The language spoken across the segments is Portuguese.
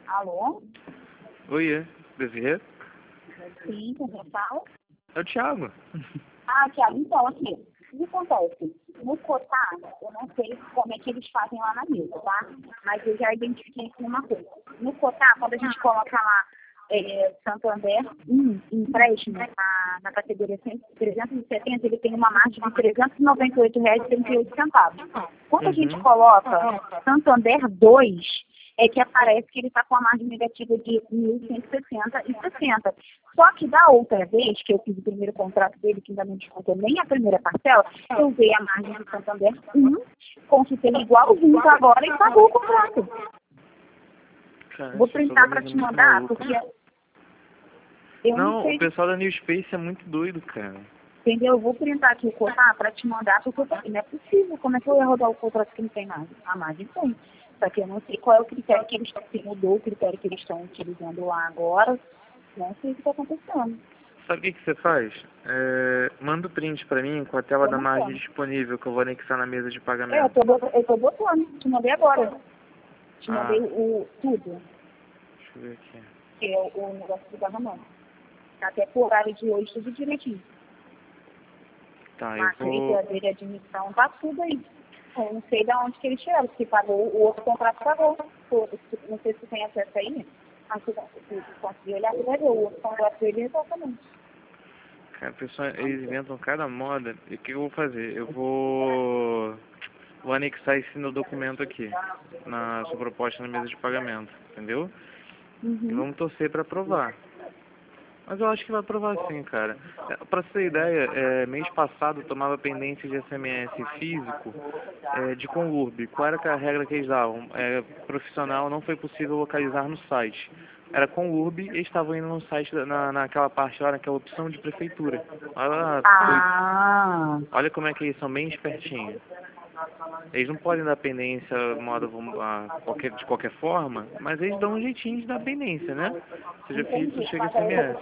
Alô? Oi, Desirê? Sim, quem fala? É o Thiago. Ah, Thiago, então, aqui, o que acontece? No Cotar, eu não sei como é que eles fazem lá na mesa, tá? Mas eu já identifiquei aqui uma coisa. No Cotar, quando a gente coloca lá Santander empréstimo na categoria 370, ele tem uma margem de R$ 398,38. Quando a gente coloca Santander 2, é que aparece que ele está com a margem negativa de 1.160,60. Só que da outra vez, que eu fiz o primeiro contrato dele, que ainda não descontou nem a primeira parcela, eu usei a margem do Santander 1, consultei igualzinho agora e pagou o contrato. Cara, Vou printar para te mandar, porque eu não sei. O pessoal da New Space é muito doido, cara. Entendeu? Eu vou printar aqui o contrato para te mandar, porque eu falei, não é possível. Como é que eu ia rodar o contrato que não tem margem? A margem tem. Só que eu não sei qual é o critério que eles estão, se mudou o critério que eles estão utilizando lá agora. Não sei o que está acontecendo. Sabe o que você faz? Manda o print pra mim com a tela da margem disponível que eu vou anexar na mesa de pagamento. Eu tô botando. Te mandei agora. Te mandei tudo. Deixa eu ver aqui. Que é o negócio do pagamento. Até pro horário de hoje, tudo direitinho. Tá, Matrícula dele, admissão, tá tudo aí. Eu não sei de onde que ele tiraram, se pagou, o outro contrato pagou. Não sei se você tem acesso aí, mas se conseguir olhar, você vai ver o outro contrato dele exatamente. Cara, pessoal, eles inventam cada moda. E o que eu vou fazer? Eu vou anexar esse no documento aqui, na sua proposta na mesa de pagamento, entendeu? E vamos torcer pra aprovar. Mas eu acho que vai aprovar sim, cara. Pra você ter ideia, mês passado eu tomava pendência de SMS físico de Conurb. Qual era a regra que eles davam? Profissional não foi possível localizar no site. Era Conurb e eles estavam indo no site, naquela parte lá, naquela opção de prefeitura. Olha como é que eles são bem espertinhos. Eles não podem dar pendência de qualquer forma, mas eles dão um jeitinho de dar pendência, né? Seja físico, chega SMS.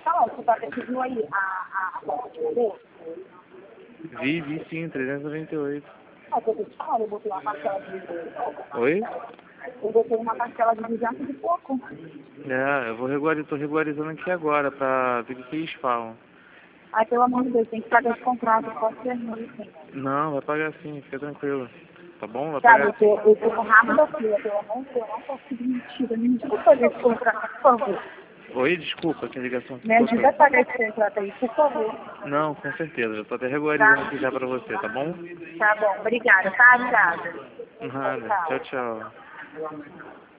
Vi sim, 398. Eu botei uma parcela de 200. Oi? Eu botei uma parcela de 200 e pouco. Tô regularizando aqui agora pra ver o que eles falam. Ai, pelo amor de Deus, tem que pagar esse contrato, pode ser sim. Não, vai pagar sim, fica tranquilo. Tá bom? Vai Sabe, pagar. eu tô no rabo da fila, pelo amor de Deus, eu não consigo mentira. Me ajuda a pagar esse contrato, por favor. Oi, desculpa, que a ligação Me ajuda a pagar esse contrato aí, por favor. Não, com certeza. Eu tô até regularizando aqui já pra você, tá bom? Tá bom, obrigada, tá? Obrigada. Nada. Tchau, tchau.